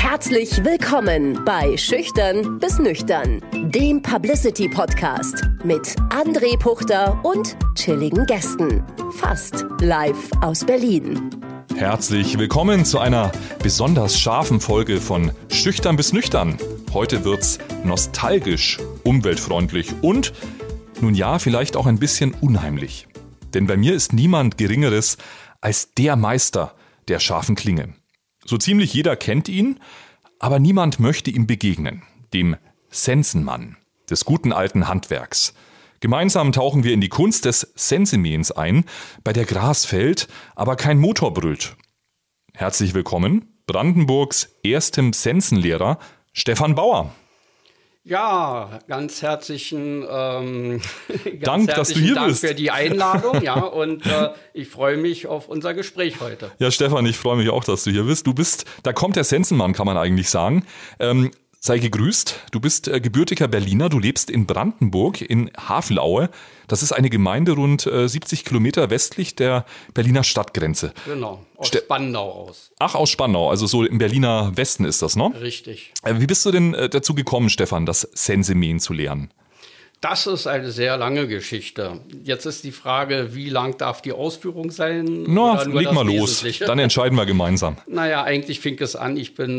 Herzlich willkommen bei Schüchtern bis Nüchtern, dem Publicity-Podcast mit André Puchter und chilligen Gästen. Fast live aus Berlin. Herzlich willkommen zu einer besonders scharfen Folge von Schüchtern bis Nüchtern. Heute wird's nostalgisch, umweltfreundlich und, nun ja, vielleicht auch ein bisschen unheimlich. Denn bei mir ist niemand Geringeres als der Meister der scharfen Klinge. So ziemlich jeder kennt ihn, aber niemand möchte ihm begegnen, dem Sensenmann des guten alten Handwerks. Gemeinsam tauchen wir in die Kunst des Sensemähens ein, bei der Gras fällt, aber kein Motor brüllt. Herzlich willkommen, Brandenburgs erstem Sensenlehrer, Stefan Bauer. Ja, ganz herzlichen Dank, dass du hier Dank bist. Für die Einladung, ja, und ich freue mich auf unser Gespräch heute. Ja, Stefan, ich freue mich auch, dass du hier bist. Da kommt der Sensenmann, kann man eigentlich sagen. Sei gegrüßt, du bist gebürtiger Berliner, du lebst in Brandenburg, in Havelauer. Das ist eine Gemeinde rund 70 Kilometer westlich der Berliner Stadtgrenze. Genau, aus Spandau aus. Ach, aus Spandau, also so im Berliner Westen ist das, ne? Richtig. Wie bist du denn dazu gekommen, Stefan, das Sensemähen zu lernen? Das ist eine sehr lange Geschichte. Jetzt ist die Frage, wie lang darf die Ausführung sein? Na, leg mal los, dann entscheiden wir gemeinsam. Naja, eigentlich fing es an, ich bin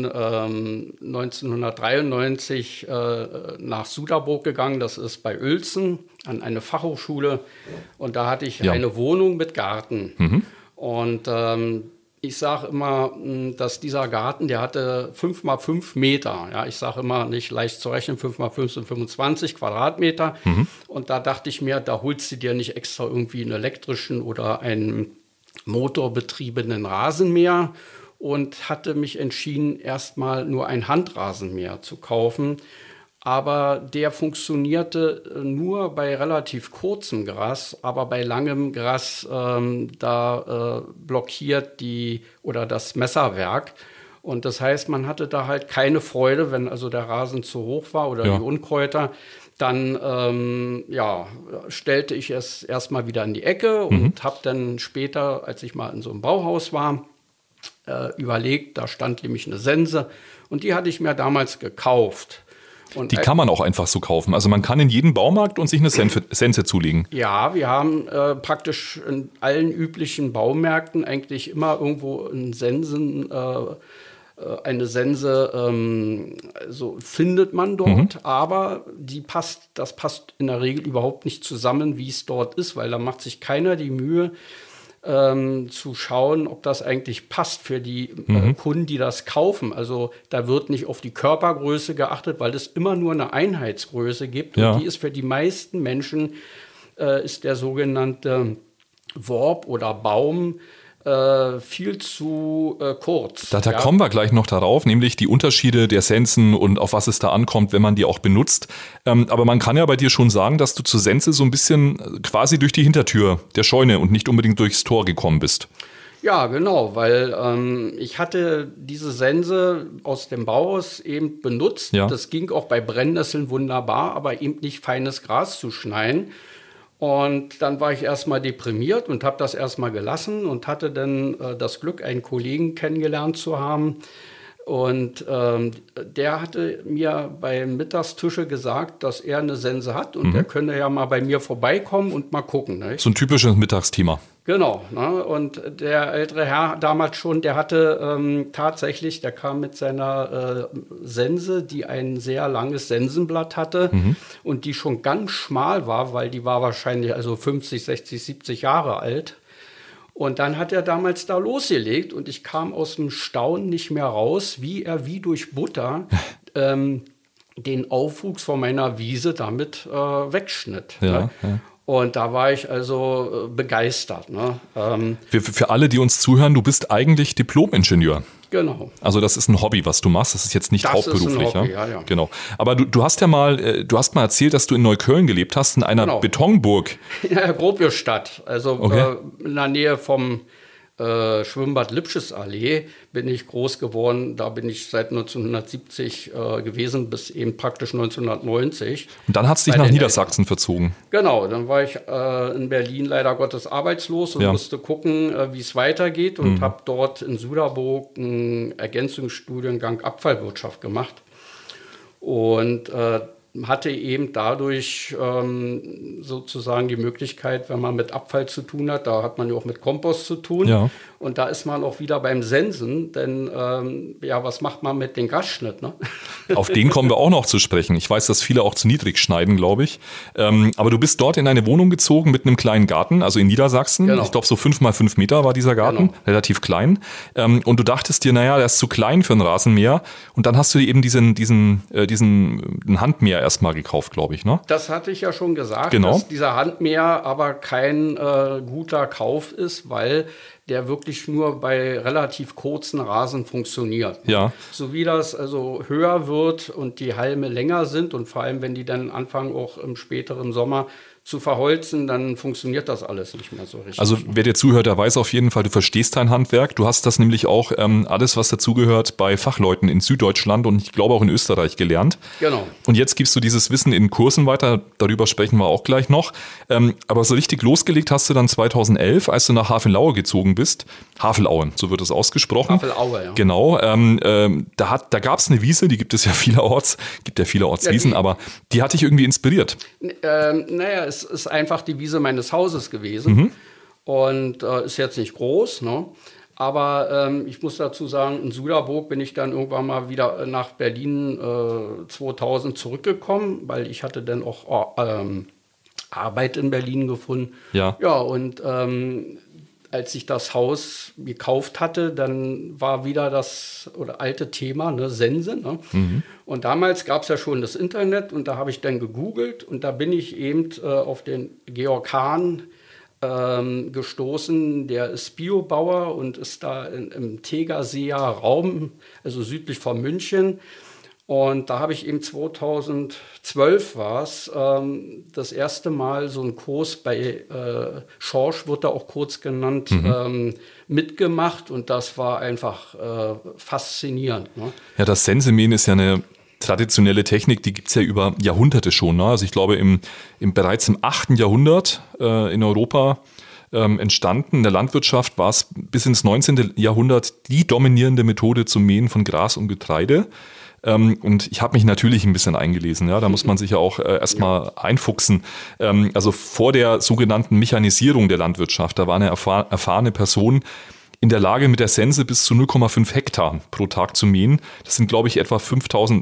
1993 nach Suderburg gegangen, das ist bei Uelzen, an eine Fachhochschule. Und da hatte ich eine Wohnung mit Garten. Mhm. Und ich sage immer, dass dieser Garten, der hatte 5 mal 5 Meter. Ja, ich sage immer, nicht leicht zu rechnen, 5 mal 5 sind 25 Quadratmeter. Mhm. Und da dachte ich mir, da holst du dir nicht extra irgendwie einen elektrischen oder einen motorbetriebenen Rasenmäher. Und hatte mich entschieden, erstmal nur ein Handrasenmäher zu kaufen. Aber der funktionierte nur bei relativ kurzem Gras, aber bei langem Gras blockiert das Messerwerk. Und das heißt, man hatte da halt keine Freude, wenn also der Rasen zu hoch war oder die Unkräuter. Dann stellte ich es erstmal wieder in die Ecke und habe dann später, als ich mal in so einem Bauhaus war, überlegt, da stand nämlich eine Sense und die hatte ich mir damals gekauft. Und die kann man auch einfach so kaufen. Also man kann in jeden Baumarkt und sich eine Sense zulegen. Ja, wir haben praktisch in allen üblichen Baumärkten eigentlich immer irgendwo eine Sense so findet man dort, aber das passt in der Regel überhaupt nicht zusammen, wie es dort ist, weil da macht sich keiner die Mühe, zu schauen, ob das eigentlich passt für die Kunden, die das kaufen. Also da wird nicht auf die Körpergröße geachtet, weil es immer nur eine Einheitsgröße gibt. Ja. Und die ist für die meisten Menschen, ist der sogenannte Worb oder Baum viel zu kurz. Da kommen wir gleich noch darauf, nämlich die Unterschiede der Sensen und auf was es da ankommt, wenn man die auch benutzt. Aber man kann ja bei dir schon sagen, dass du zur Sense so ein bisschen quasi durch die Hintertür der Scheune und nicht unbedingt durchs Tor gekommen bist. Ja, genau, weil ich hatte diese Sense aus dem Bauhaus eben benutzt. Ja. Das ging auch bei Brennnesseln wunderbar, aber eben nicht feines Gras zu schneiden. Und dann war ich erstmal deprimiert und habe das erstmal gelassen und hatte dann das Glück, einen Kollegen kennengelernt zu haben. Und der hatte mir beim Mittagstische gesagt, dass er eine Sense hat und er könne ja mal bei mir vorbeikommen und mal gucken. Ne? So ein typisches Mittagsthema. Genau. Ne? Und der ältere Herr damals schon, der hatte tatsächlich, der kam mit seiner Sense, die ein sehr langes Sensenblatt hatte und die schon ganz schmal war, weil die war wahrscheinlich also 50, 60, 70 Jahre alt. Und dann hat er damals da losgelegt und ich kam aus dem Staunen nicht mehr raus, wie er wie durch Butter den Aufwuchs von meiner Wiese damit wegschnitt. Ja, ne? ja. Und da war ich also begeistert. Ne? Für alle, die uns zuhören, du bist eigentlich Diplom-Ingenieur. Genau. Also das ist ein Hobby, was du machst. Das ist jetzt nicht hauptberuflich. Ist ein Hobby, ja. Genau. Aber du hast mal erzählt, dass du in Neukölln gelebt hast, in einer Betonburg. Ja, Gropiusstadt. Also in der Nähe vom Schwimmbad Lipschesallee bin ich groß geworden. Da bin ich seit 1970 gewesen, bis eben praktisch 1990. Und dann hat es dich nach Niedersachsen verzogen. Genau, dann war ich in Berlin leider Gottes arbeitslos und musste gucken, wie es weitergeht. Und habe dort in Suderburg einen Ergänzungsstudiengang Abfallwirtschaft gemacht. Und hatte eben dadurch sozusagen die Möglichkeit, wenn man mit Abfall zu tun hat, da hat man ja auch mit Kompost zu tun. Ja. Und da ist man auch wieder beim Sensen, denn was macht man mit dem Grasschnitt? Ne? Auf den kommen wir auch noch zu sprechen. Ich weiß, dass viele auch zu niedrig schneiden, glaube ich. Aber du bist dort in eine Wohnung gezogen mit einem kleinen Garten, also in Niedersachsen. Genau. Ich glaube, so 5 mal 5 Meter war dieser Garten, relativ klein. Und du dachtest dir, naja, der ist zu klein für ein Rasenmäher. Und dann hast du eben diesen Handmäher erstmal gekauft, glaube ich, ne? Das hatte ich ja schon gesagt, dass dieser Handmäher aber kein guter Kauf ist, weil der wirklich nur bei relativ kurzen Rasen funktioniert. Ja. So wie das also höher wird und die Halme länger sind und vor allem, wenn die dann anfangen, auch im späteren Sommer zu verholzen, dann funktioniert das alles nicht mehr so richtig. Also wer dir zuhört, der weiß auf jeden Fall, du verstehst dein Handwerk. Du hast das nämlich auch alles, was dazugehört, bei Fachleuten in Süddeutschland und ich glaube auch in Österreich gelernt. Genau. Und jetzt gibst du dieses Wissen in Kursen weiter, darüber sprechen wir auch gleich noch. Aber so richtig losgelegt hast du dann 2011, als du nach Haveloue gezogen bist. Havelauen, so wird es ausgesprochen. Havelaue, ja. Genau. Da gab es eine Wiese, die gibt es ja vielerorts, Wiesen, aber die hat dich irgendwie inspiriert. Es ist einfach die Wiese meines Hauses gewesen und ist jetzt nicht groß, ne? Aber ich muss dazu sagen, in Suderburg bin ich dann irgendwann mal wieder nach Berlin 2000 zurückgekommen, weil ich hatte dann auch Arbeit in Berlin gefunden. Ja, und als ich das Haus gekauft hatte, dann war wieder das alte Thema, ne, Sense. Ne? Und damals gab es ja schon das Internet und da habe ich dann gegoogelt und da bin ich eben auf den Georg Hahn gestoßen. Der ist Biobauer und ist da im Tegernseer Raum, also südlich von München. Und da habe ich eben 2012 das erste Mal so einen Kurs bei Schorsch, wird da auch kurz genannt, mitgemacht. Und das war einfach faszinierend. Ne? Ja, das Sensemähen ist ja eine traditionelle Technik, die gibt es ja über Jahrhunderte schon. Ne? Also ich glaube, bereits im 8. Jahrhundert in Europa entstanden. In der Landwirtschaft war es bis ins 19. Jahrhundert die dominierende Methode zum Mähen von Gras und Getreide. Und ich habe mich natürlich ein bisschen eingelesen. Ja, da muss man sich ja auch erstmal einfuchsen. Also vor der sogenannten Mechanisierung der Landwirtschaft, da war eine erfahrene Person in der Lage, mit der Sense bis zu 0,5 Hektar pro Tag zu mähen. Das sind, glaube ich, etwa 5000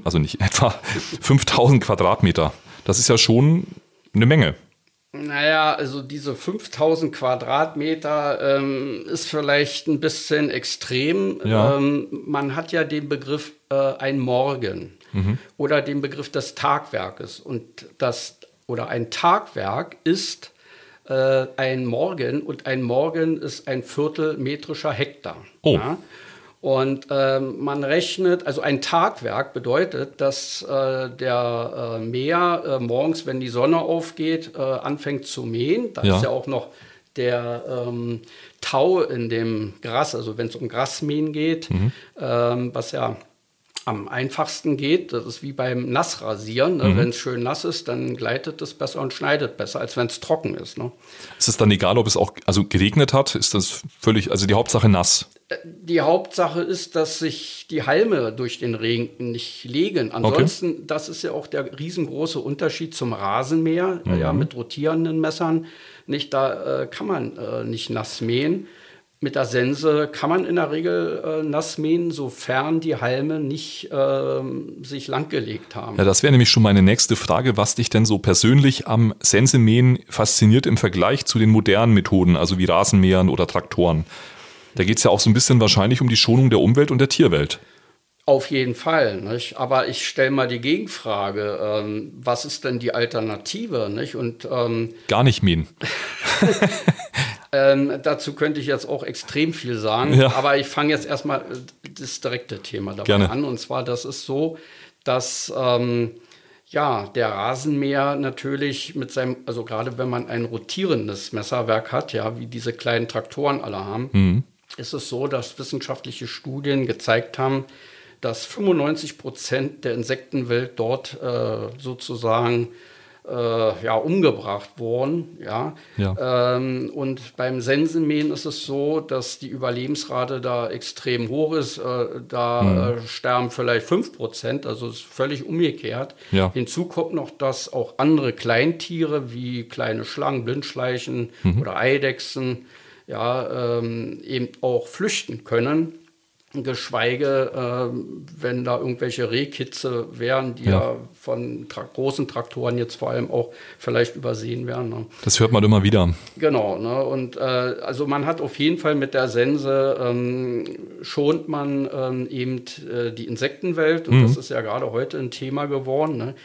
Quadratmeter. Das ist ja schon eine Menge. Naja, also diese 5000 Quadratmeter ist vielleicht ein bisschen extrem. Ja. Man hat ja den Begriff ein Morgen oder den Begriff des Tagwerkes. Und ein Tagwerk ist ein Morgen und ein Morgen ist ein viertelmetrischer Hektar. Oh. Ja? Und man rechnet, also ein Tagwerk bedeutet, dass der Mäher morgens, wenn die Sonne aufgeht, anfängt zu mähen. Da ist ja auch noch der Tau in dem Gras, also wenn es um Grasmähen geht, was ja am einfachsten geht. Das ist wie beim Nassrasieren. Ne? Wenn es schön nass ist, dann gleitet es besser und schneidet besser, als wenn es trocken ist. Ne? Ist es dann egal, ob es auch geregnet hat? Ist das völlig, also die Hauptsache nass? Die Hauptsache ist, dass sich die Halme durch den Regen nicht legen. Ansonsten, das ist ja auch der riesengroße Unterschied zum Rasenmäher, mit rotierenden Messern. Da kann man nicht nass mähen. Mit der Sense kann man in der Regel nass mähen, sofern die Halme nicht sich langgelegt haben. Ja, das wäre nämlich schon meine nächste Frage, was dich denn so persönlich am Sensemähen fasziniert im Vergleich zu den modernen Methoden, also wie Rasenmähern oder Traktoren. Da geht es ja auch so ein bisschen wahrscheinlich um die Schonung der Umwelt und der Tierwelt. Auf jeden Fall, nicht? Aber ich stelle mal die Gegenfrage, was ist denn die Alternative? Nicht? Und, gar nicht mähen. Dazu könnte ich jetzt auch extrem viel sagen, aber ich fange jetzt erstmal das direkte Thema dabei an. Und zwar, das ist so, dass der Rasenmäher natürlich mit seinem, also gerade wenn man ein rotierendes Messerwerk hat, wie diese kleinen Traktoren alle haben, ist es so, dass wissenschaftliche Studien gezeigt haben, dass 95% der Insektenwelt dort sozusagen umgebracht wurden. Und beim Sensenmähen ist es so, dass die Überlebensrate da extrem hoch ist. Sterben vielleicht 5%, also ist völlig umgekehrt. Ja. Hinzu kommt noch, dass auch andere Kleintiere wie kleine Schlangen, Blindschleichen oder Eidechsen eben auch flüchten können. Geschweige, wenn da irgendwelche Rehkitze wären, die von großen Traktoren jetzt vor allem auch vielleicht übersehen werden. Ne? Das hört man immer wieder. Genau. Ne? Und also man hat auf jeden Fall mit der Sense schont man eben die Insektenwelt. Und das ist ja gerade heute ein Thema geworden.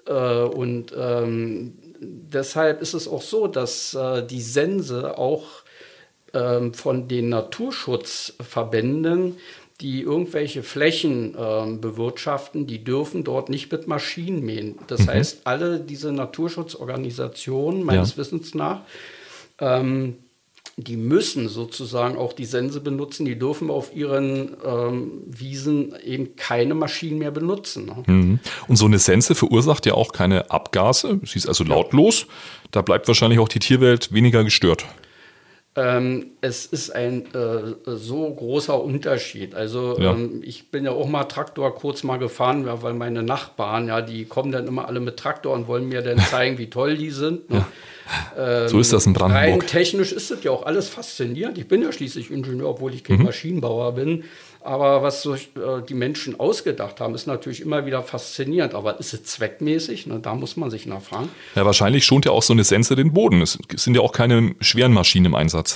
Ne? Deshalb ist es auch so, dass die Sense auch von den Naturschutzverbänden, die irgendwelche Flächen bewirtschaften, die dürfen dort nicht mit Maschinen mähen. Das heißt, alle diese Naturschutzorganisationen, meines Wissens nach, die müssen sozusagen auch die Sense benutzen. Die dürfen auf ihren Wiesen eben keine Maschinen mehr benutzen. Ne? Und so eine Sense verursacht ja auch keine Abgase. Sie ist also lautlos. Da bleibt wahrscheinlich auch die Tierwelt weniger gestört. Es ist ein so großer Unterschied. Also ich bin ja auch mal Traktor kurz mal gefahren, weil meine Nachbarn, die kommen dann immer alle mit Traktor und wollen mir dann zeigen, wie toll die sind. Ne? So ist das in Brandenburg. Rein technisch ist das ja auch alles faszinierend. Ich bin ja schließlich Ingenieur, obwohl ich kein Maschinenbauer bin. Aber was die Menschen ausgedacht haben, ist natürlich immer wieder faszinierend. Aber ist es zweckmäßig? Ne? Da muss man sich nachfragen. Ja, wahrscheinlich schont ja auch so eine Sense den Boden. Es sind ja auch keine schweren Maschinen im Einsatz.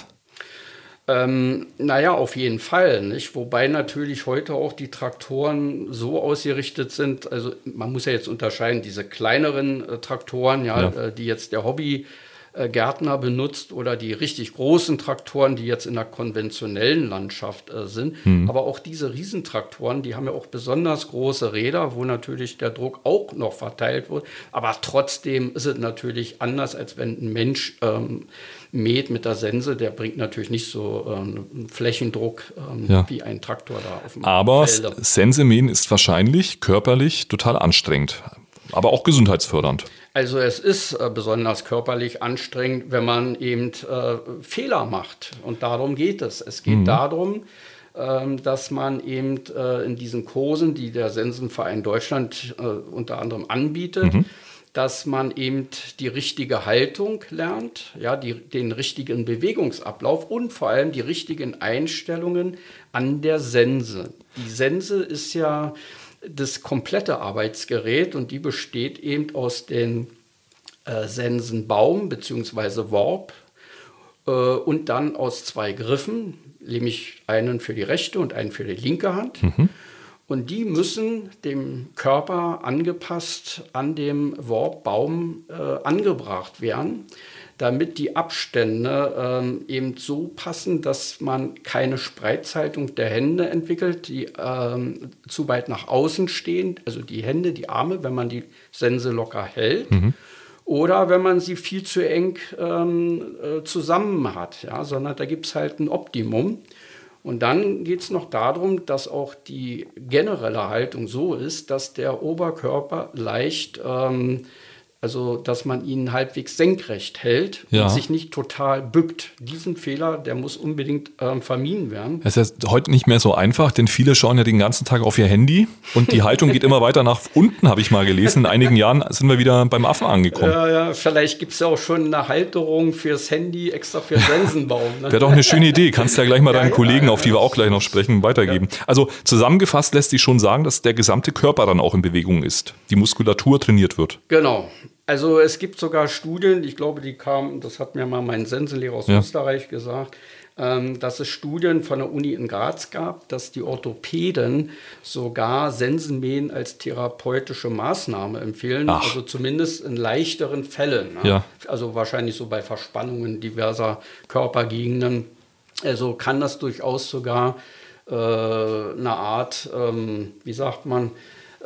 Auf jeden Fall. Nicht? Wobei natürlich heute auch die Traktoren so ausgerichtet sind. Also man muss ja jetzt unterscheiden, diese kleineren Traktoren, die jetzt der Hobbygärtner benutzt oder die richtig großen Traktoren, die jetzt in der konventionellen Landschaft sind. Aber auch diese Riesentraktoren, die haben ja auch besonders große Räder, wo natürlich der Druck auch noch verteilt wird. Aber trotzdem ist es natürlich anders, als wenn ein Mensch mäht mit der Sense. Der bringt natürlich nicht so einen Flächendruck wie ein Traktor da auf dem Aber Felder. Sensemähen ist wahrscheinlich körperlich total anstrengend, aber auch gesundheitsfördernd. Also es ist besonders körperlich anstrengend, wenn man eben Fehler macht. Und darum geht es. Es geht darum, dass man eben in diesen Kursen, die der Sensenverein Deutschland unter anderem anbietet, dass man eben die richtige Haltung lernt, den richtigen Bewegungsablauf und vor allem die richtigen Einstellungen an der Sense. Die Sense ist ja das komplette Arbeitsgerät und die besteht eben aus den Sensenbaum bzw. Worb und dann aus 2 Griffen, nämlich einen für die rechte und einen für die linke Hand. Und die müssen dem Körper angepasst an dem Worbbaum angebracht werden, damit die Abstände eben so passen, dass man keine Spreizhaltung der Hände entwickelt, die zu weit nach außen stehen, also die Hände, die Arme, wenn man die Sense locker hält. Oder wenn man sie viel zu eng zusammen hat, sondern da gibt es halt ein Optimum. Und dann geht es noch darum, dass auch die generelle Haltung so ist, dass der Oberkörper leicht, also dass man ihn halbwegs senkrecht hält und sich nicht total bückt. Diesen Fehler, der muss unbedingt vermieden werden. Es ist heute nicht mehr so einfach, denn viele schauen ja den ganzen Tag auf ihr Handy und die Haltung geht immer weiter nach unten, habe ich mal gelesen. In einigen Jahren sind wir wieder beim Affen angekommen. Ja, vielleicht gibt es ja auch schon eine Halterung fürs Handy extra für Sensenbaum. Ne? Wäre doch eine schöne Idee. Kannst ja gleich mal deinen Kollegen, auf die wir auch gleich noch sprechen, weitergeben. Ja. Also zusammengefasst lässt sich schon sagen, dass der gesamte Körper dann auch in Bewegung ist. Die Muskulatur trainiert wird. Genau. Also es gibt sogar Studien, ich glaube, die kamen, das hat mir mal mein Sensenlehrer aus Österreich gesagt, dass es Studien von der Uni in Graz gab, dass die Orthopäden sogar Sensenmähen als therapeutische Maßnahme empfehlen, also zumindest in leichteren Fällen. Ne? Ja. Also wahrscheinlich so bei Verspannungen diverser Körpergegenden. Also kann das durchaus sogar eine Art,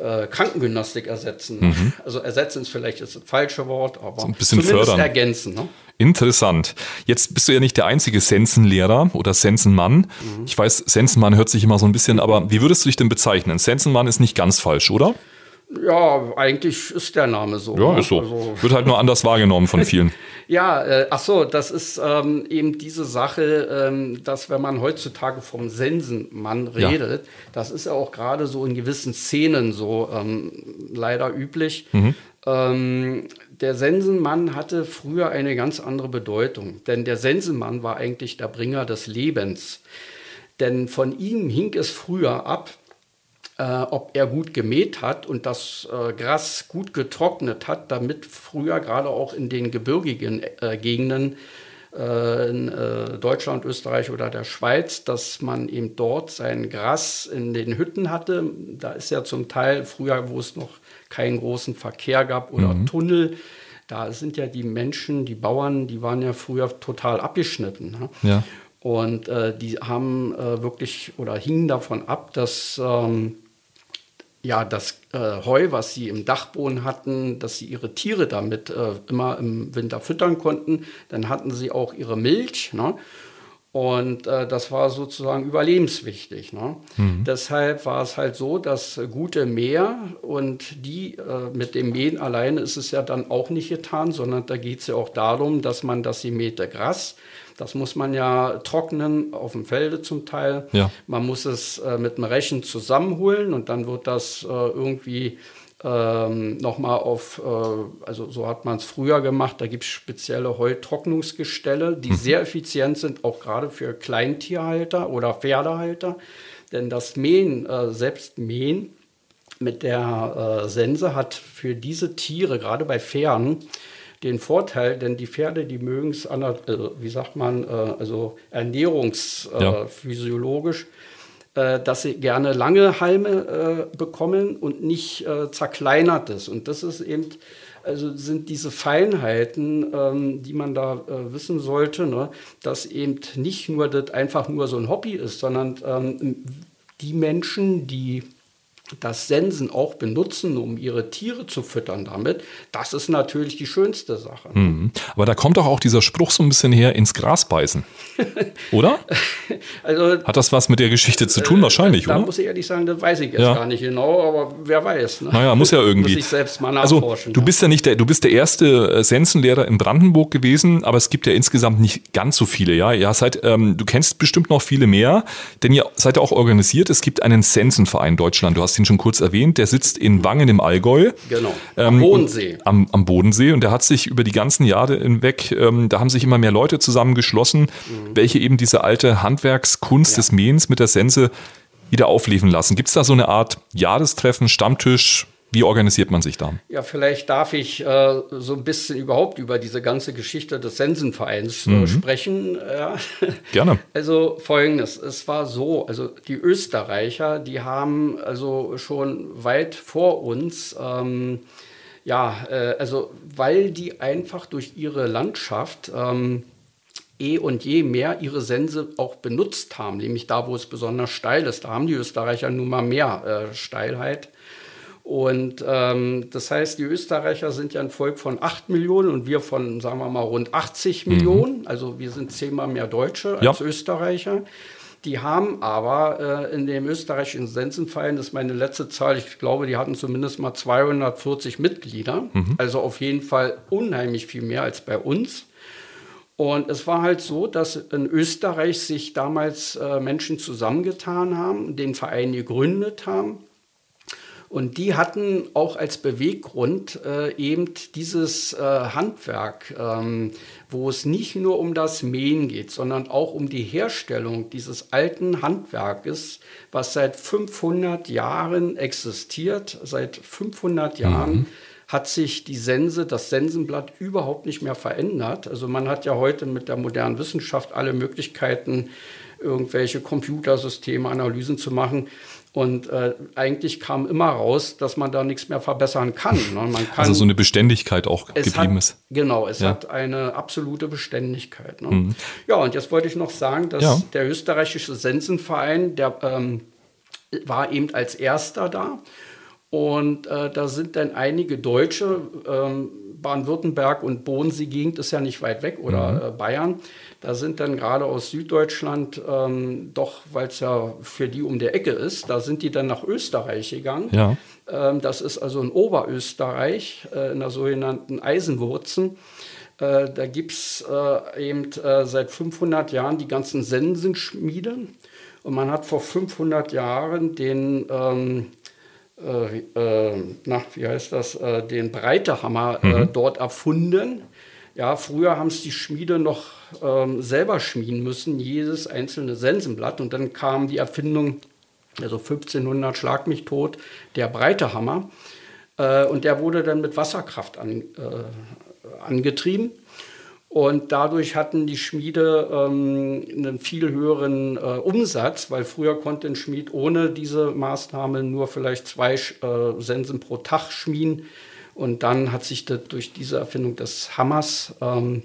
Krankengymnastik ersetzen. Also ersetzen ist vielleicht das falsche Wort, aber so ein bisschen zumindest fördern. Ergänzen. Ne? Interessant. Jetzt bist du ja nicht der einzige Sensenlehrer oder Sensenmann. Ich weiß, Sensenmann hört sich immer so ein bisschen, aber wie würdest du dich denn bezeichnen? Sensenmann ist nicht ganz falsch, oder? Ja, eigentlich ist der Name so. Ja, ist so. Also, wird halt nur anders wahrgenommen von vielen. ja, das ist eben diese Sache, dass wenn man heutzutage vom Sensenmann redet, das ist ja auch gerade so in gewissen Szenen so leider üblich. Der Sensenmann hatte früher eine ganz andere Bedeutung, denn der Sensenmann war eigentlich der Bringer des Lebens. Denn von ihm hing es früher ab, ob er gut gemäht hat und das Gras gut getrocknet hat, damit früher gerade auch in den gebirgigen Gegenden in Deutschland, Österreich oder der Schweiz, dass man eben dort sein Gras in den Hütten hatte. Da ist ja zum Teil früher, wo es noch keinen großen Verkehr gab oder Tunnel, da sind ja die Menschen, die Bauern, die waren ja früher total abgeschnitten. Ne? Ja. Und die haben wirklich oder hingen davon ab, dass das Heu, was sie im Dachboden hatten, dass sie ihre Tiere damit immer im Winter füttern konnten. Dann hatten sie auch ihre Milch. Ne? Und das war sozusagen überlebenswichtig. Ne? Deshalb war es halt so, dass gute Mäher und die mit dem Mähen alleine ist es ja dann auch nicht getan, sondern da geht es ja auch darum, dass man das gemähte Gras, das muss man ja trocknen, auf dem Felde zum Teil. Ja. Man muss es mit einem Rechen zusammenholen und dann wird das irgendwie nochmal also so hat man es früher gemacht, da gibt es spezielle Heutrocknungsgestelle, die sehr effizient sind, auch gerade für Kleintierhalter oder Pferdehalter. Denn das Mähen, selbst Mähen mit der Sense hat für diese Tiere, gerade bei Pferden, den Vorteil, denn die Pferde, die mögen es, ernährungsphysiologisch, dass sie gerne lange Halme bekommen und nicht zerkleinertes. Und das ist eben, also sind diese Feinheiten, die man da wissen sollte, ne? Dass eben nicht nur das einfach nur so ein Hobby ist, sondern die Menschen, die das Sensen auch benutzen, um ihre Tiere zu füttern damit, das ist natürlich die schönste Sache. Aber da kommt doch auch dieser Spruch so ein bisschen her, ins Gras beißen, oder? Also, hat das was mit der Geschichte zu tun? Wahrscheinlich, da oder? Da muss ich ehrlich sagen, das weiß ich jetzt gar nicht genau, aber wer weiß. Ne? Naja, muss ja irgendwie. Muss ich selbst mal nachforschen. Also, du bist ja nicht du bist der erste Sensenlehrer in Brandenburg gewesen, aber es gibt ja insgesamt nicht ganz so viele, ja. Du kennst bestimmt noch viele mehr, denn ihr seid ja auch organisiert. Es gibt einen Sensenverein Deutschland. Du hast ihn schon kurz erwähnt, der sitzt in Wangen im Allgäu. Genau, am Bodensee. Am Bodensee, und der hat sich über die ganzen Jahre hinweg, da haben sich immer mehr Leute zusammengeschlossen, welche eben diese alte Handwerkskunst des Mähens mit der Sense wieder aufleben lassen. Gibt es da so eine Art Jahrestreffen, Stammtisch? Wie organisiert man sich da? Ja, vielleicht darf ich so ein bisschen überhaupt über diese ganze Geschichte des Sensenvereins sprechen. Ja. Gerne. Also Folgendes, es war so, also die Österreicher, die haben also schon weit vor uns, weil die einfach durch ihre Landschaft und je mehr ihre Sense auch benutzt haben, nämlich da, wo es besonders steil ist, da haben die Österreicher nun mal mehr Steilheit. Und das heißt, die Österreicher sind ja ein Volk von 8 Millionen und wir von, sagen wir mal, rund 80 Millionen. Also wir sind 10-mal mehr Deutsche als Österreicher. Die haben aber in dem österreichischen Sensenverein, das ist meine letzte Zahl, ich glaube, die hatten zumindest mal 240 Mitglieder. Also auf jeden Fall unheimlich viel mehr als bei uns. Und es war halt so, dass in Österreich sich damals Menschen zusammengetan haben, den Verein gegründet haben. Und die hatten auch als Beweggrund eben dieses Handwerk, wo es nicht nur um das Mähen geht, sondern auch um die Herstellung dieses alten Handwerkes, was seit 500 Jahren existiert. Seit 500 Jahren hat sich die Sense, das Sensenblatt überhaupt nicht mehr verändert. Also man hat ja heute mit der modernen Wissenschaft alle Möglichkeiten, irgendwelche Computersysteme, Analysen zu machen. Und eigentlich kam immer raus, dass man da nichts mehr verbessern kann. Ne? Also so eine Beständigkeit auch geblieben ist. Genau, es hat eine absolute Beständigkeit. Ne? Ja, und jetzt wollte ich noch sagen, dass der österreichische Sensenverein, der war eben als erster da. Und da sind dann einige Deutsche, Baden-Württemberg und Bodensee-Gegend ist ja nicht weit weg, oder Bayern. Da sind dann gerade aus Süddeutschland, doch, weil es ja für die um der Ecke ist, da sind die dann nach Österreich gegangen. Ja. Das ist also in Oberösterreich, in der sogenannten Eisenwurzen. Da gibt es eben seit 500 Jahren die ganzen Sensenschmiede. Und man hat vor 500 Jahren den den Breitehammer dort erfunden. Ja, früher haben es die Schmiede noch selber schmieden müssen, jedes einzelne Sensenblatt. Und dann kam die Erfindung, also 1500 schlag mich tot, der Breitehammer. Und der wurde dann mit Wasserkraft angetrieben. Und dadurch hatten die Schmiede einen viel höheren Umsatz, weil früher konnte ein Schmied ohne diese Maßnahme nur vielleicht 2 Sensen pro Tag schmieden. Und dann hat sich das durch diese Erfindung des Hammers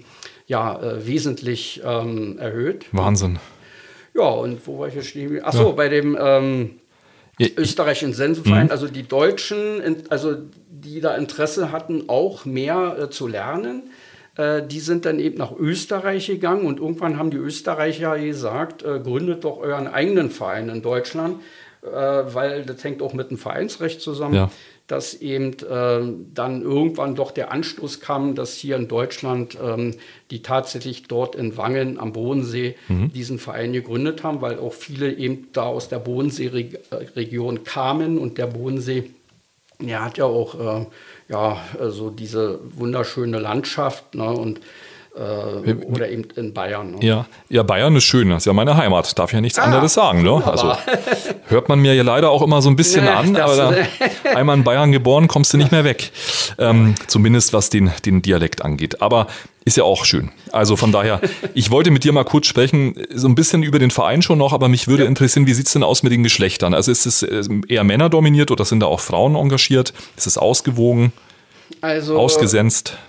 wesentlich erhöht. Wahnsinn. Ja, und wo war ich jetzt stehen? Achso, bei dem österreichischen Sensenverein, also die Deutschen, die da Interesse hatten, auch mehr zu lernen. Die sind dann eben nach Österreich gegangen und irgendwann haben die Österreicher gesagt, gründet doch euren eigenen Verein in Deutschland, weil das hängt auch mit dem Vereinsrecht zusammen, dass eben dann irgendwann doch der Anstoß kam, dass hier in Deutschland die tatsächlich dort in Wangen am Bodensee diesen Verein gegründet haben, weil auch viele eben da aus der Bodensee-Region kamen und der Bodensee, der hat ja auch so diese wunderschöne Landschaft, ne, und oder eben in Bayern. Ne? Ja, Bayern ist schön, das ist ja meine Heimat, darf ja nichts anderes sagen. Ne? Also hört man mir ja leider auch immer so ein bisschen an, aber einmal in Bayern geboren, kommst du nicht mehr weg. Zumindest was den Dialekt angeht. Aber ist ja auch schön. Also von daher, ich wollte mit dir mal kurz sprechen, so ein bisschen über den Verein schon noch, aber mich würde interessieren, wie sieht es denn aus mit den Geschlechtern? Also ist es eher männerdominiert oder sind da auch Frauen engagiert? Ist es ausgewogen? Also, ausgesenzt?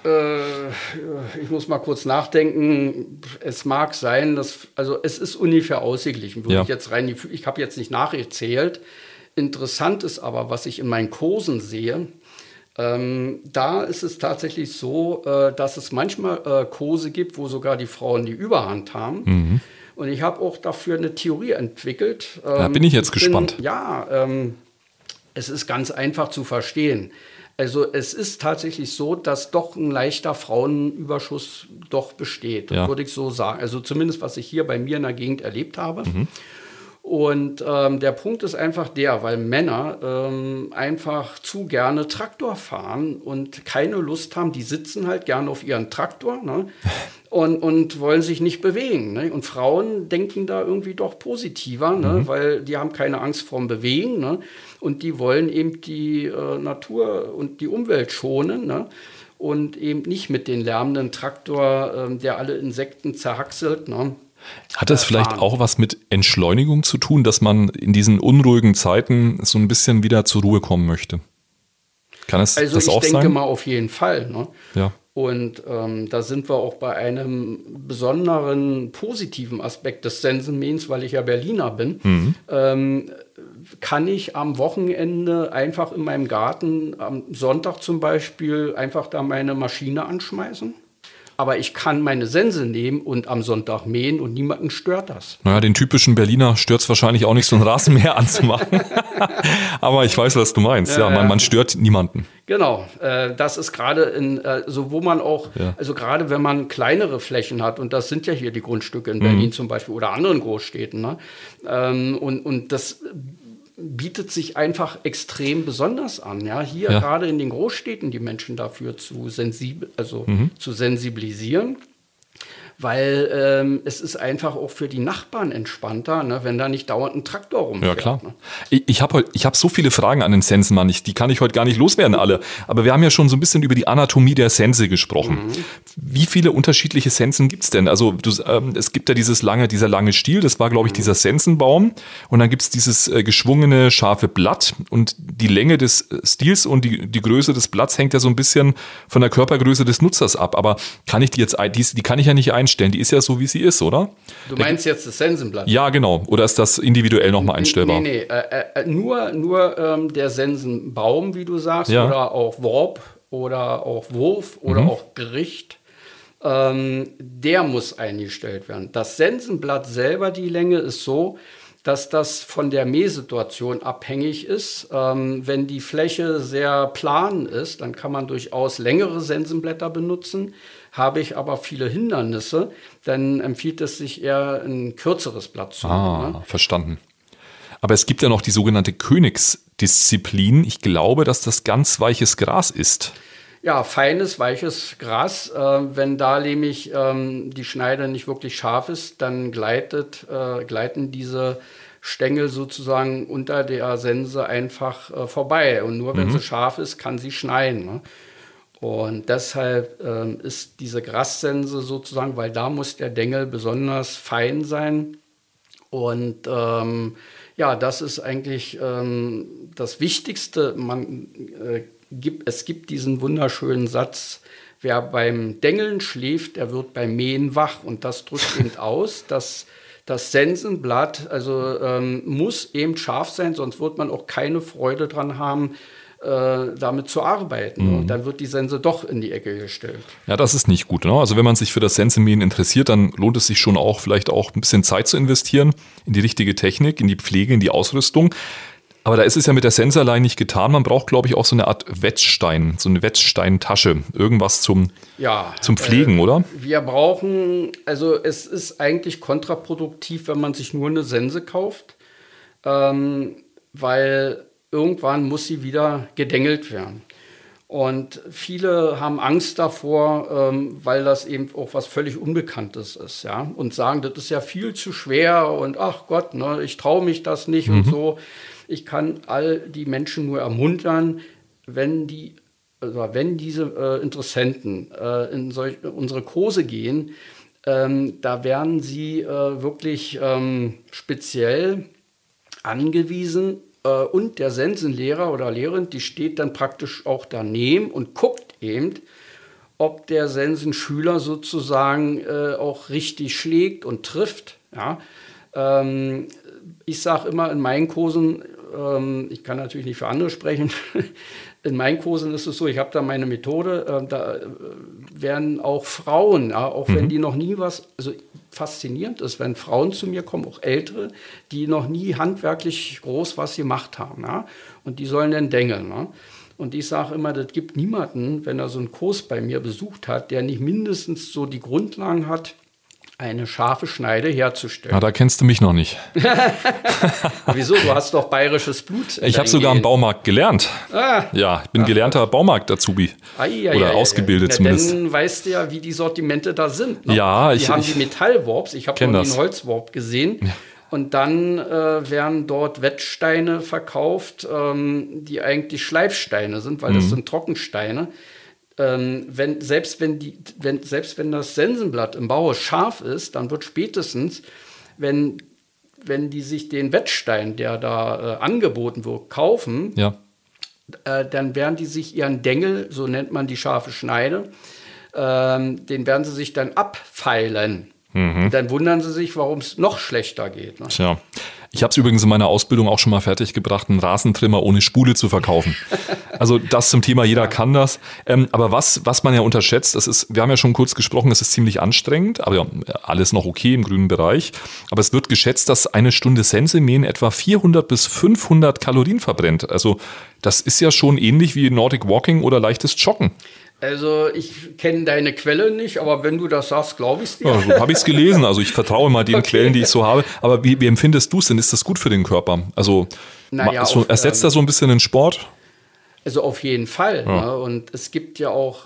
Ich muss mal kurz nachdenken. Es mag sein, es ist ungefähr ausgeglichen. Ich habe jetzt nicht nachgezählt. Interessant ist aber, was ich in meinen Kursen sehe, da ist es tatsächlich so, dass es manchmal Kurse gibt, wo sogar die Frauen die Überhand haben. Und ich habe auch dafür eine Theorie entwickelt. Da bin ich jetzt gespannt. Es ist ganz einfach zu verstehen. Also es ist tatsächlich so, dass doch ein leichter Frauenüberschuss doch besteht, würde ich so sagen. Also zumindest, was ich hier bei mir in der Gegend erlebt habe. Und der Punkt ist einfach weil Männer einfach zu gerne Traktor fahren und keine Lust haben. Die sitzen halt gerne auf ihren Traktor, ne? und wollen sich nicht bewegen. Ne? Und Frauen denken da irgendwie doch positiver, ne? Weil die haben keine Angst vorm Bewegen, ne? Und die wollen eben die Natur und die Umwelt schonen, ne? Und eben nicht mit den lärmenden Traktor, der alle Insekten zerhackselt, ne? Hat das vielleicht auch was mit Entschleunigung zu tun, dass man in diesen unruhigen Zeiten so ein bisschen wieder zur Ruhe kommen möchte? Kann es das auch sein? Also ich denke mal auf jeden Fall. Ne? Ja. Und da sind wir auch bei einem besonderen positiven Aspekt des Sensenmähens, weil ich ja Berliner bin. Kann ich am Wochenende einfach in meinem Garten, am Sonntag zum Beispiel, einfach da meine Maschine anschmeißen? Aber ich kann meine Sense nehmen und am Sonntag mähen und niemanden stört das. Naja, den typischen Berliner stört es wahrscheinlich auch nicht, so ein Rasenmäher anzumachen. Aber ich weiß, was du meinst. Ja, man stört niemanden. Genau, das ist gerade wo man auch, also gerade wenn man kleinere Flächen hat, und das sind ja hier die Grundstücke in Berlin zum Beispiel oder anderen Großstädten, ne? Und das bietet sich einfach extrem besonders an. Ja? Hier gerade in den Großstädten die Menschen dafür zu sensibilisieren, weil es ist einfach auch für die Nachbarn entspannter, ne, wenn da nicht dauernd ein Traktor rumfährt. Ja, klar. Ne? Ich hab so viele Fragen an den Sensenmann, die kann ich heute gar nicht loswerden alle. Aber wir haben ja schon so ein bisschen über die Anatomie der Sense gesprochen. Wie viele unterschiedliche Sensen gibt's denn? Also es gibt ja dieser lange Stiel, das war, glaube ich, dieser Sensenbaum. Und dann gibt's dieses geschwungene, scharfe Blatt. Und die Länge des Stiels und die Größe des Blatts hängt ja so ein bisschen von der Körpergröße des Nutzers ab. Aber kann ich die kann ich ja nicht einstellen. einstellen? Die ist ja so, wie sie ist, oder? Du meinst jetzt das Sensenblatt? Ja, genau. Oder ist das individuell nochmal einstellbar? Nee. Nur der Sensenbaum, wie du sagst, Ja. oder auch Worb oder auch Wurf oder auch Gericht, der muss eingestellt werden. Das Sensenblatt selber, die Länge, ist so, dass das von der Mähsituation abhängig ist. Wenn die Fläche sehr plan ist, dann kann man durchaus längere Sensenblätter benutzen. Habe ich aber viele Hindernisse, dann empfiehlt es sich eher, ein kürzeres Blatt zu nehmen. Ne? Verstanden. Aber es gibt ja noch die sogenannte Königsdisziplin. Ich glaube, dass das ganz weiches Gras ist. Ja, feines, weiches Gras. Wenn da nämlich die Schneide nicht wirklich scharf ist, dann gleiten diese Stängel sozusagen unter der Sense einfach vorbei. Und nur wenn sie scharf ist, kann sie schneiden. Ne? Und deshalb ist diese Grassense sozusagen, weil da muss der Dengel besonders fein sein. Und das ist eigentlich das Wichtigste. Es gibt diesen wunderschönen Satz: Wer beim Dengeln schläft, der wird beim Mähen wach. Und das drückt eben aus, dass das Sensenblatt muss eben scharf sein, sonst wird man auch keine Freude dran haben, damit zu arbeiten. Und dann wird die Sense doch in die Ecke gestellt. Ja, das ist nicht gut. Ne? Also wenn man sich für das Sensenmähen interessiert, dann lohnt es sich schon auch, vielleicht auch ein bisschen Zeit zu investieren in die richtige Technik, in die Pflege, in die Ausrüstung. Aber da ist es ja mit der Sense allein nicht getan. Man braucht, glaube ich, auch so eine Art Wetzstein, so eine Wetzsteintasche. Irgendwas zum Pflegen, oder? Wir brauchen, also es ist eigentlich kontraproduktiv, wenn man sich nur eine Sense kauft, weil irgendwann muss sie wieder gedengelt werden. Und viele haben Angst davor, weil das eben auch was völlig Unbekanntes ist, ja, und sagen, das ist ja viel zu schwer und ach Gott, ne, ich traue mich das nicht und so. Ich kann all die Menschen nur ermuntern, wenn diese Interessenten in unsere Kurse gehen, da werden sie wirklich speziell angewiesen, und der Sensenlehrer oder Lehrerin, die steht dann praktisch auch daneben und guckt eben, ob der Sensenschüler sozusagen auch richtig schlägt und trifft. Ja? Ich sage immer in meinen Kursen, ich kann natürlich nicht für andere sprechen, in meinen Kursen ist es so, ich habe da meine Methode, da werden auch Frauen, ja, auch wenn die noch nie also faszinierend ist, wenn Frauen zu mir kommen, auch Ältere, die noch nie handwerklich groß was gemacht haben. Ja, und die sollen dann dengeln. Ne? Und ich sage immer, das gibt niemanden, wenn er so einen Kurs bei mir besucht hat, der nicht mindestens so die Grundlagen hat, eine scharfe Schneide herzustellen. Na, da kennst du mich noch nicht. Wieso? Du hast doch bayerisches Blut. Ich habe sogar im Baumarkt gelernt. Ja, ich bin gelernter Baumarkt-Azubi. Oder ausgebildet zumindest. Dann weißt du ja, wie die Sortimente da sind. Ne? Ja, die haben die Metallworps. Ich habe nur den Holzworp gesehen. Ja. Und dann werden dort Wetzsteine verkauft, die eigentlich Schleifsteine sind, weil das sind Trockensteine. Selbst wenn das Sensenblatt im Baue scharf ist, dann wird spätestens, wenn die sich den Wetzstein, der da angeboten wird, kaufen, dann werden die sich ihren Dengel, so nennt man die scharfe Schneide, den werden sie sich dann abfeilen. Dann wundern sie sich, warum es noch schlechter geht. Ne? Tja. Ich habe es übrigens in meiner Ausbildung auch schon mal fertiggebracht, einen Rasentrimmer ohne Spule zu verkaufen. Also das zum Thema, jeder kann das. Aber was man ja unterschätzt, wir haben ja schon kurz gesprochen, es ist ziemlich anstrengend, aber ja, alles noch okay im grünen Bereich. Aber es wird geschätzt, dass eine Stunde Sensemähen etwa 400 bis 500 Kalorien verbrennt. Also das ist ja schon ähnlich wie Nordic Walking oder leichtes Joggen. Also ich kenne deine Quelle nicht, aber wenn du das sagst, glaube ich es dir. Ja, so habe ich es gelesen. Also ich vertraue mal den Quellen, die ich so habe. Aber wie empfindest du es denn? Ist das gut für den Körper? Also ersetzt das so ein bisschen den Sport? Also auf jeden Fall. Ja. Ne? Und es gibt ja auch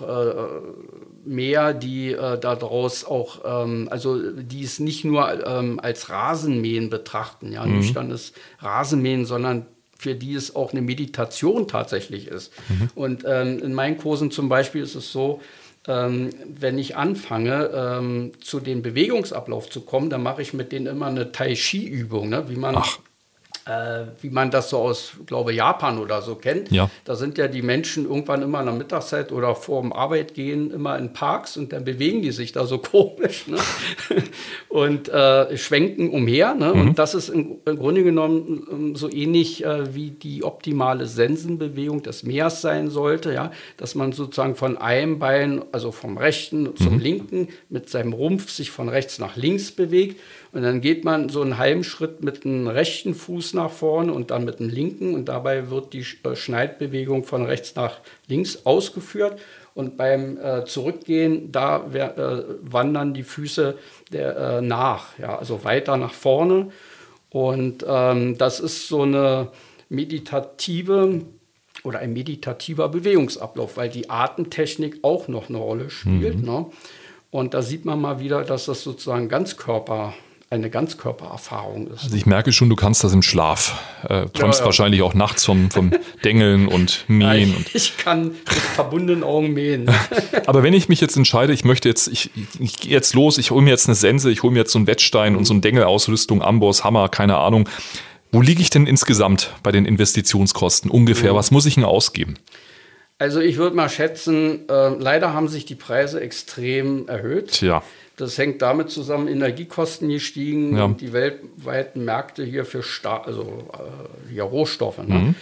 mehr, die daraus auch, die es nicht nur als Rasenmähen betrachten, ja, nüchternes Rasenmähen, sondern für die es auch eine Meditation tatsächlich ist. Und in meinen Kursen zum Beispiel ist es so, wenn ich anfange, zu dem Bewegungsablauf zu kommen, dann mache ich mit denen immer eine Tai-Chi-Übung, ne? Wie man wie man das so aus, glaube Japan oder so kennt. Ja. Da sind ja die Menschen irgendwann immer in der Mittagszeit oder vor dem Arbeitgehen immer in Parks und dann bewegen die sich da so komisch, ne? Und schwenken umher. Ne? Und das ist im Grunde genommen so ähnlich wie die optimale Sensenbewegung des Meers sein sollte, ja? Dass man sozusagen von einem Bein, also vom rechten zum linken, mit seinem Rumpf sich von rechts nach links bewegt. Und dann geht man so einen halben Schritt mit dem rechten Fuß nach vorne und dann mit dem linken. Und dabei wird die Schneidbewegung von rechts nach links ausgeführt. Und beim Zurückgehen, da wandern die Füße nach, ja, also weiter nach vorne. Und das ist so eine meditative oder ein meditativer Bewegungsablauf, weil die Atemtechnik auch noch eine Rolle spielt. Ne? Und da sieht man mal wieder, dass das sozusagen eine Ganzkörpererfahrung ist. Also ich merke schon, du kannst das im Schlaf. Träumst wahrscheinlich auch nachts vom Dengeln und Mähen. Ja, ich kann mit verbundenen Augen mähen. Aber wenn ich mich jetzt entscheide, ich gehe jetzt los, ich hole mir jetzt eine Sense, ich hole mir jetzt so einen Wettstein und so eine Dengelausrüstung, Amboss, Hammer, keine Ahnung. Wo liege ich denn insgesamt bei den Investitionskosten ungefähr? Was muss ich denn ausgeben? Also ich würde mal schätzen, leider haben sich die Preise extrem erhöt. Tja. Das hängt damit zusammen, Energiekosten gestiegen und die weltweiten Märkte hier für Rohstoffe. Ne?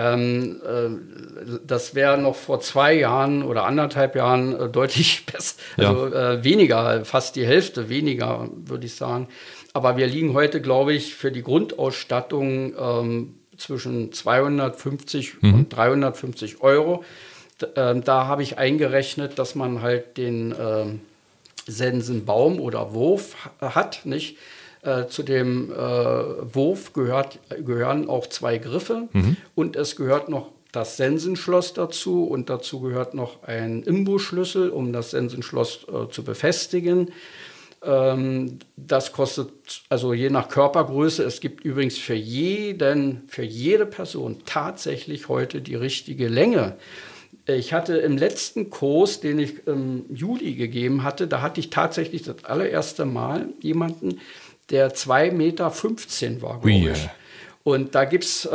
Das wäre noch vor 2 Jahren oder 1,5 Jahren deutlich besser, also weniger, fast die Hälfte weniger, würde ich sagen. Aber wir liegen heute, glaube ich, für die Grundausstattung zwischen 250 und 350 Euro. Da habe ich eingerechnet, dass man halt den Sensenbaum oder Wurf hat, nicht? Zu dem Wurf gehören auch 2 Griffe und es gehört noch das Sensenschloss dazu und dazu gehört noch ein Imbusschlüssel, um das Sensenschloss zu befestigen. Das kostet, also je nach Körpergröße, es gibt übrigens für jede Person tatsächlich heute die richtige Länge. Ich hatte im letzten Kurs, den ich im Juli gegeben hatte, da hatte ich tatsächlich das allererste Mal jemanden, der 2,15 Meter war, glaube ich. Und da gibt es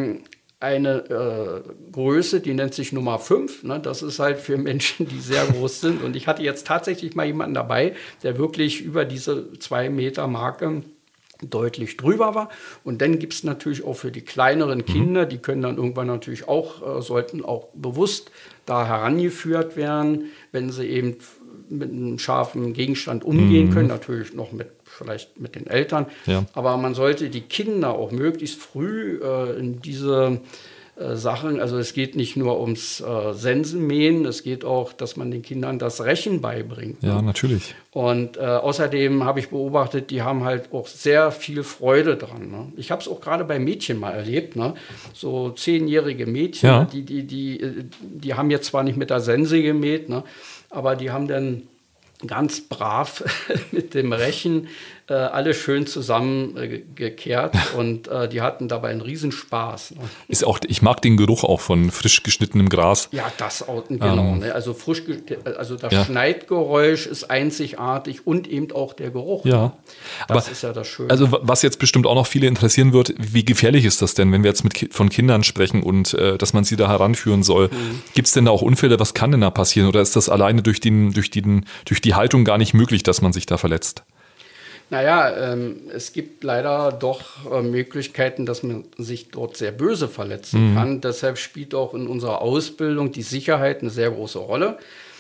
eine Größe, die nennt sich Nummer 5. Ne? Das ist halt für Menschen, die sehr groß sind. Und ich hatte jetzt tatsächlich mal jemanden dabei, der wirklich über diese 2 Meter Marke deutlich drüber war. Und dann gibt es natürlich auch für die kleineren Kinder, die können dann irgendwann natürlich auch, sollten auch bewusst da herangeführt werden, wenn sie eben mit einem scharfen Gegenstand umgehen können, natürlich noch vielleicht mit den Eltern. Ja. Aber man sollte die Kinder auch möglichst früh in diese Sachen, also es geht nicht nur ums Sensenmähen, es geht auch, dass man den Kindern das Rechen beibringt. Ja, natürlich. Und außerdem habe ich beobachtet, die haben halt auch sehr viel Freude dran. Ne? Ich habe es auch gerade bei Mädchen mal erlebt, ne? So 10-jährige Mädchen, die haben jetzt zwar nicht mit der Sense gemäht, ne? Aber die haben dann ganz brav mit dem Rechen alle schön zusammengekehrt und die hatten dabei einen Riesenspaß. Ne? Ich mag den Geruch auch von frisch geschnittenem Gras. Ja, das auch, genau. Ne? Also das Schneidgeräusch ist einzigartig und eben auch der Geruch. Ja, ne? Das ist ja das Schöne. Also was jetzt bestimmt auch noch viele interessieren wird, wie gefährlich ist das denn, wenn wir jetzt von Kindern sprechen und dass man sie da heranführen soll? Gibt es denn da auch Unfälle? Was kann denn da passieren? Oder ist das alleine durch die Haltung gar nicht möglich, dass man sich da verletzt? Naja, es gibt leider doch Möglichkeiten, dass man sich dort sehr böse verletzen kann. Deshalb spielt auch in unserer Ausbildung die Sicherheit eine sehr große Rolle.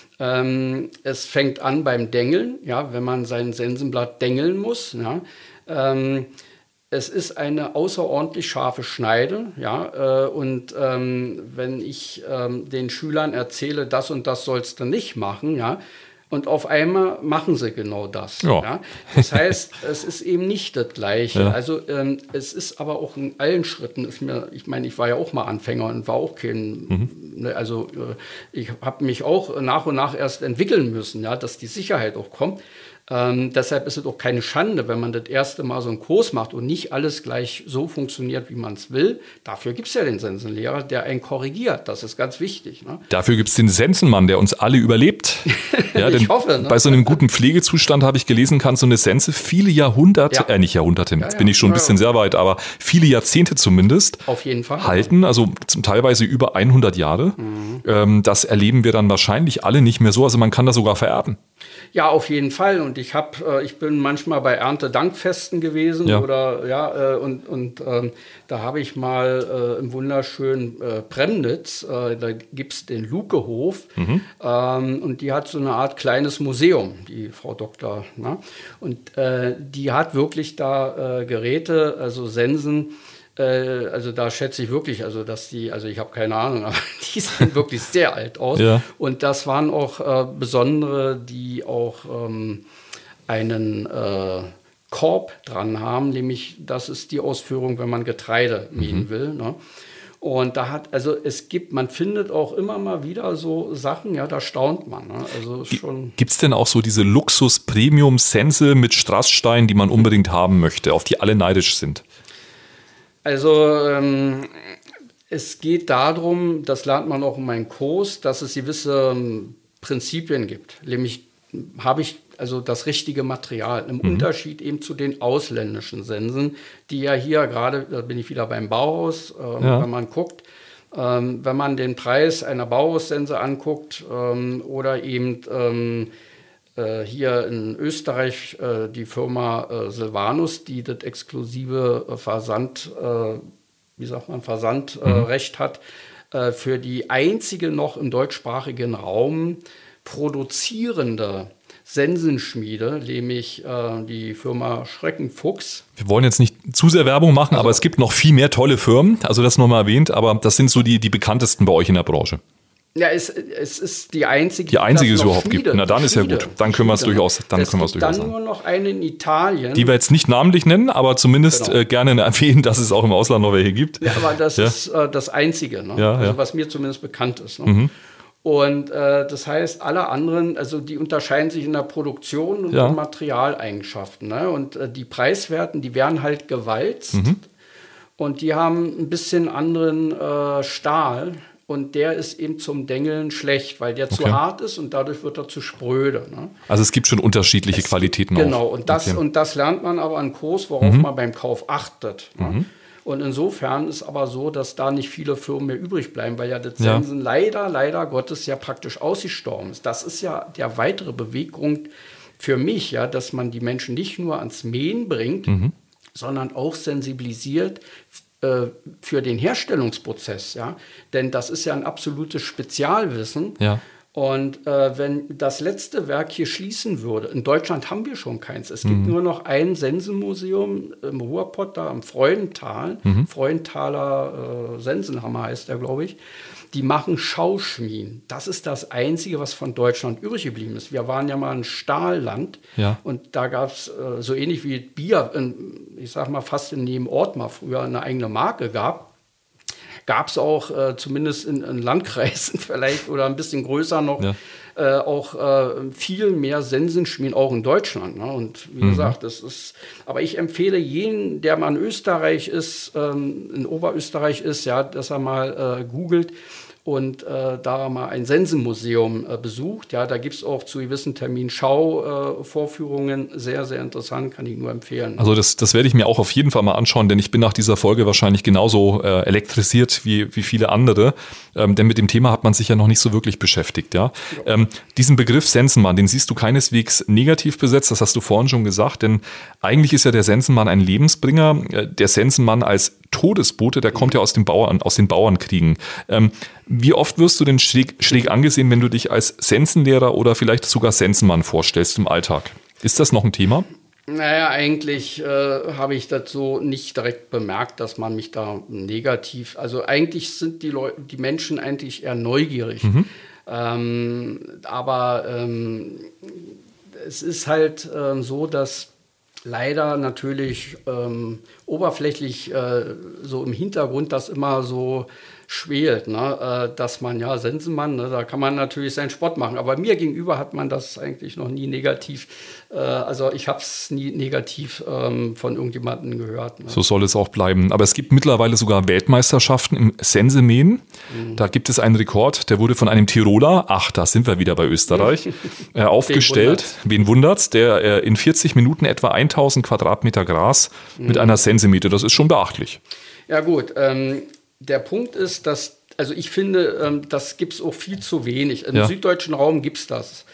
Es fängt an beim Dengeln, ja, wenn man sein Sensenblatt dengeln muss. Ja. Es ist eine außerordentlich scharfe Schneide, ja, und wenn ich den Schülern erzähle, das und das sollst du nicht machen, ja, und auf einmal machen sie genau das. Ja. Ja. Das heißt, es ist eben nicht das Gleiche. Ja. Also es ist aber auch in allen Schritten, ich meine, ich war ja auch mal Anfänger und war auch kein ich habe mich auch nach und nach erst entwickeln müssen, ja, dass die Sicherheit auch kommt. Deshalb ist es auch keine Schande, wenn man das erste Mal so einen Kurs macht und nicht alles gleich so funktioniert, wie man es will. Dafür gibt es ja den Sensenlehrer, der einen korrigiert. Das ist ganz wichtig. Ne? Dafür gibt es den Sensenmann, der uns alle überlebt. Ja, ich hoffe. Ne? Bei so einem guten Pflegezustand, habe ich gelesen, kann so eine Sense viele Jahrhunderte, nicht Jahrhunderte, jetzt bin ich schon ein bisschen sehr weit, aber viele Jahrzehnte zumindest auf jeden Fall halten, also teilweise über 100 Jahre. Das erleben wir dann wahrscheinlich alle nicht mehr so. Also man kann das sogar vererben. Ja, auf jeden Fall. Und ich bin manchmal bei Erntedankfesten gewesen da habe ich mal im wunderschönen Premnitz, da gibt es den Lukehof und die hat so eine Art kleines Museum, die Frau Doktor. Ne? Und die hat wirklich da Geräte, also Sensen. Also da schätze ich wirklich, dass ich habe keine Ahnung, aber die sehen wirklich sehr alt aus. Ja. Und das waren auch besondere, die auch einen Korb dran haben, nämlich das ist die Ausführung, wenn man Getreide mähen will. Ne? Und man findet auch immer mal wieder so Sachen, ja, da staunt man. Ne? Also Gibt es denn auch so diese Luxus-Premium-Sense mit Strassstein, die man unbedingt haben möchte, auf die alle neidisch sind? Also es geht darum, das lernt man auch in meinem Kurs, dass es gewisse Prinzipien gibt. Nämlich habe ich das richtige Material, im Unterschied eben zu den ausländischen Sensen, die ja hier gerade, da bin ich wieder beim Bauhaus, wenn man guckt, wenn man den Preis einer Bauhaussense anguckt oder eben hier in Österreich die Firma Silvanus, die das exklusive Versandrecht hat, für die einzige noch im deutschsprachigen Raum produzierende Sensenschmiede, nämlich die Firma Schreckenfuchs. Wir wollen jetzt nicht zu sehr Werbung machen, aber es gibt noch viel mehr tolle Firmen, also das nochmal erwähnt, aber das sind so die bekanntesten bei euch in der Branche. Ja, es ist die einzige, die es überhaupt gibt. Na, dann ist ja gut. Dann können wir es durchaus sagen. Dann nur noch eine in Italien. Die wir jetzt nicht namentlich nennen, aber zumindest gerne erwähnen, dass es auch im Ausland noch welche gibt. Ja, aber das ist das Einzige, ne? Was mir zumindest bekannt ist. Ne? Und das heißt, alle anderen, die unterscheiden sich in der Produktion und in Materialeigenschaften. Ne? Und die Preiswerten, die werden halt gewalzt und die haben ein bisschen anderen Stahl. Und der ist eben zum Dengeln schlecht, weil der zu hart ist und dadurch wird er zu spröde. Ne? Also es gibt schon unterschiedliche Qualitäten auch. Genau, und das lernt man aber an Kurs, worauf man beim Kauf achtet. Ne? Und insofern ist aber so, dass da nicht viele Firmen mehr übrig bleiben, weil ja das Sensen leider Gottes ja praktisch ausgestorben ist. Das ist ja der weitere Beweggrund für mich, ja, dass man die Menschen nicht nur ans Mähen bringt, sondern auch sensibilisiert für den Herstellungsprozess, ja, denn das ist ja ein absolutes Spezialwissen. Ja. Und wenn das letzte Werk hier schließen würde, in Deutschland haben wir schon keins. Es gibt nur noch ein Sensenmuseum im Ruhrpott, da am Freudenthal. Freuenthaler Sensenhammer heißt der, glaube ich. Die machen Schauschmien. Das ist das Einzige, was von Deutschland übrig geblieben ist. Wir waren ja mal ein Stahlland und da gab es so ähnlich wie Bier, ich sag mal fast in jedem Ort mal früher eine eigene Marke gab es auch zumindest in Landkreisen vielleicht oder ein bisschen größer noch auch viel mehr Sensenschmieden, auch in Deutschland. Ne? Und wie gesagt, aber ich empfehle jeden, der mal in Österreich ist, in Oberösterreich ist, ja, dass er mal googelt und da mal ein Sensenmuseum besucht. Ja, da gibt es auch zu gewissen Terminen Schauvorführungen. Sehr, sehr interessant, kann ich nur empfehlen. Also das werde ich mir auch auf jeden Fall mal anschauen, denn ich bin nach dieser Folge wahrscheinlich genauso elektrisiert wie viele andere. Denn mit dem Thema hat man sich ja noch nicht so wirklich beschäftigt. Ja? Diesen Begriff Sensenmann, den siehst du keineswegs negativ besetzt, das hast du vorhin schon gesagt, denn eigentlich ist ja der Sensenmann ein Lebensbringer. Der Sensenmann als Todesbote, der kommt ja aus den Bauernkriegen. Wie oft wirst du denn schräg angesehen, wenn du dich als Sensenlehrer oder vielleicht sogar Sensenmann vorstellst im Alltag? Ist das noch ein Thema? Naja, eigentlich habe ich das so nicht direkt bemerkt, dass man mich da negativ... Also eigentlich sind die Menschen eigentlich eher neugierig. Aber es ist halt so, dass leider natürlich oberflächlich so im Hintergrund das immer so schwelt, ne? Dass man, ja, Sensenmann, ne? Da kann man natürlich seinen Spott machen. Aber mir gegenüber hat man das eigentlich noch nie negativ, also ich habe es nie negativ von irgendjemandem gehört. Ne? So soll es auch bleiben. Aber es gibt mittlerweile sogar Weltmeisterschaften im Sensemähen. Da gibt es einen Rekord, der wurde von einem Tiroler, da sind wir wieder bei Österreich, aufgestellt. Wen wundert's? Der in 40 Minuten etwa 1000 Quadratmeter Gras mit einer Sense mähte. Das ist schon beachtlich. Ja gut, der Punkt ist, also ich finde, das gibt es auch viel zu wenig. Im süddeutschen Raum gibt es das.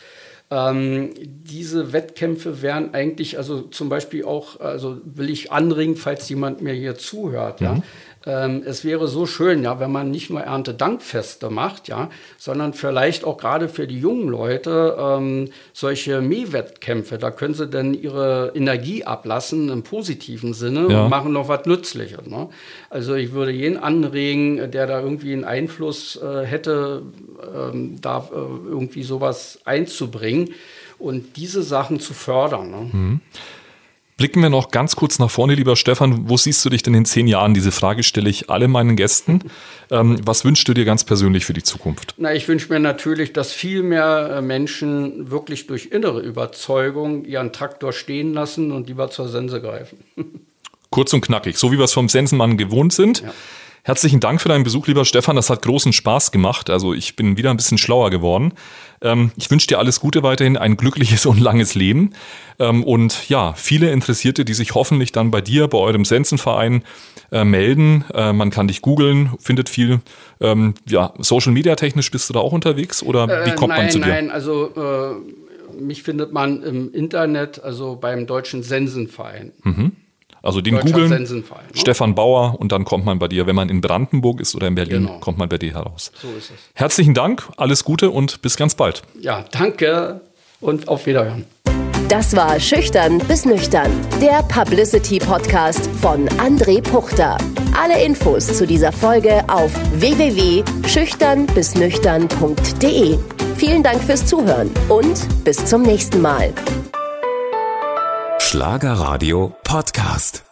Diese Wettkämpfe wären eigentlich, also zum Beispiel auch, also will ich anregen, falls jemand mir hier zuhört, ja. Es wäre so schön, ja, wenn man nicht nur Erntedankfeste macht, ja, sondern vielleicht auch gerade für die jungen Leute solche Mähwettkämpfe, da können sie dann ihre Energie ablassen im positiven Sinne und machen noch was Nützliches. Ne? Also ich würde jeden anregen, der da irgendwie einen Einfluss hätte, da irgendwie sowas einzubringen und diese Sachen zu fördern. Ne? Mhm. Blicken wir noch ganz kurz nach vorne, lieber Stefan. Wo siehst du dich denn in 10 Jahren? Diese Frage stelle ich alle meinen Gästen. Was wünschst du dir ganz persönlich für die Zukunft? Na, ich wünsche mir natürlich, dass viel mehr Menschen wirklich durch innere Überzeugung ihren Traktor stehen lassen und lieber zur Sense greifen. Kurz und knackig, so wie wir es vom Sensenmann gewohnt sind. Ja. Herzlichen Dank für deinen Besuch, lieber Stefan. Das hat großen Spaß gemacht. Also ich bin wieder ein bisschen schlauer geworden. Ich wünsche dir alles Gute weiterhin, ein glückliches und langes Leben. Und ja, viele Interessierte, die sich hoffentlich dann bei dir, bei eurem Sensenverein melden. Man kann dich googeln, findet viel. Social Media technisch bist du da auch unterwegs oder wie kommt man zu dir? Nein, also mich findet man im Internet, also beim Deutschen Sensenverein. Mhm. Also den googeln, Stefan Bauer, und dann kommt man bei dir, wenn man in Brandenburg ist oder in Berlin, kommt man bei dir heraus. So ist es. Herzlichen Dank, alles Gute und bis ganz bald. Ja, danke und auf Wiederhören. Das war Schüchtern bis Nüchtern, der Publicity-Podcast von André Puchter. Alle Infos zu dieser Folge auf www.schüchternbisnüchtern.de. Vielen Dank fürs Zuhören und bis zum nächsten Mal. Schlagerradio Podcast.